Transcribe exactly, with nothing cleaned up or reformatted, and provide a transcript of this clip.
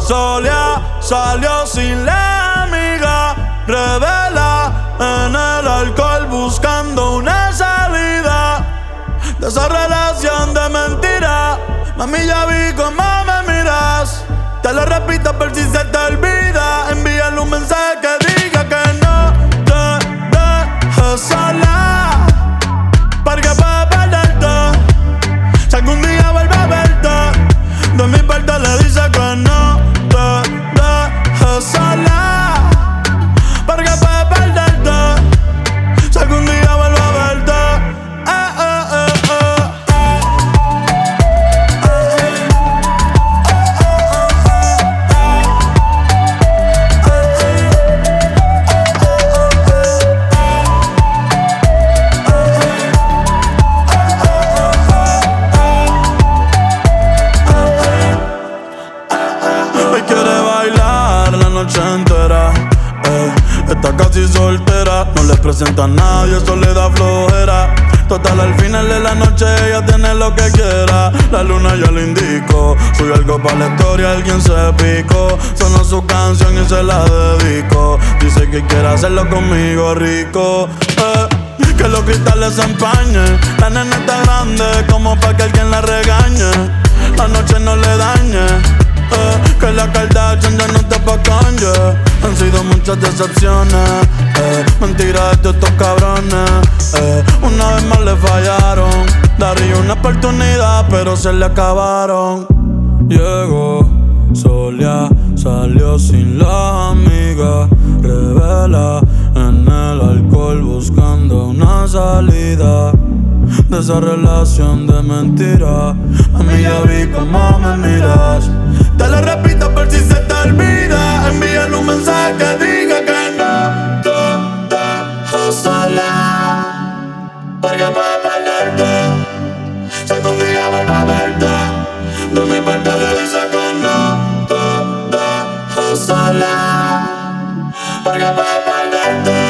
Solía, salió sin la amiga, revela en el alcohol buscando una salida de esa relación de mentira. Mami, ya vi cómo me miras. Te lo repito por si se te olvida. Envíale un mensaje que diga que no te dejes sola, porque puedo perderte si algún día vuelve a verte. De mi parte le dice que no te dejes sola, porque puedo perderte si algún día vuelve a verte. Eh, eh, eh, eh. Hoy quiere bailar la noche entera, eh. Está casi soltera, no le presenta a nadie, eso le da flojera. Total, al final de la noche ella tiene lo que quiera. La luna ya le indicó, subió algo para la historia, alguien se picó. Sonó su canción y se la dedico. Dice que quiere hacerlo conmigo rico, eh. Que los cristales se empañen. La nena está grande como pa' que alguien la regañe. La noche no le dañe, eh, que la Kardashian ya no está pa' Kanye. Han sido muchas decepciones, eh, mentiras de estos cabrones, eh, una vez más le fallaron. Daría una oportunidad pero se le acabaron. Llegó, solía, salió sin la amiga, revela en el alcohol buscando una salida de esa relación de mentira. A mí ya vi cómo me miras. Te lo repito por si se te olvida. Envíale un mensaje que diga que no te dejes sola, porque puedo perderte si algún día vuelvo a verte. De mi parte le dice que no te dejes sola, porque puedo perderte.